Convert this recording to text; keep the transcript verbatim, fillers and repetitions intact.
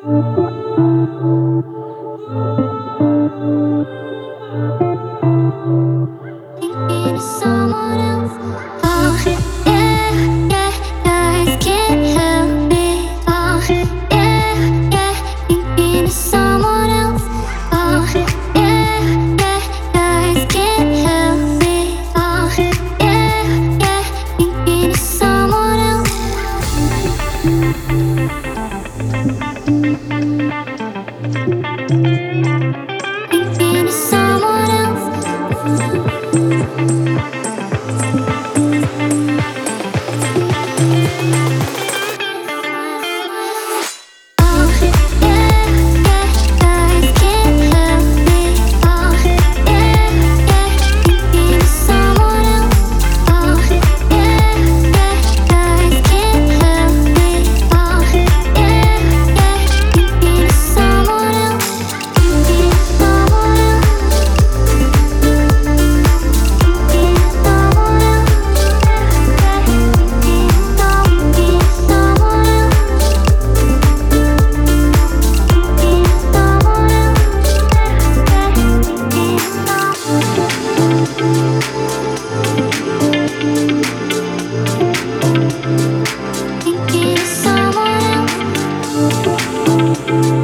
Thinking of someone else. Oh, yeah, yeah, I can't help it. Oh, yeah, yeah, thinking of someone else. Oh, yeah, yeah, I can't help it. Oh, yeah, yeah, thinking of someone else. Thinking of someone else. Oh, yeah, yeah, I can't help it. Oh, yeah, yeah, thinking of someone else. Oh, yeah, yeah, I can't help it. Oh, yeah, yeah, thinking of someone else. Thinking of someone else. Thinking of someone else. Thinking of someone else. Thinking of someone else.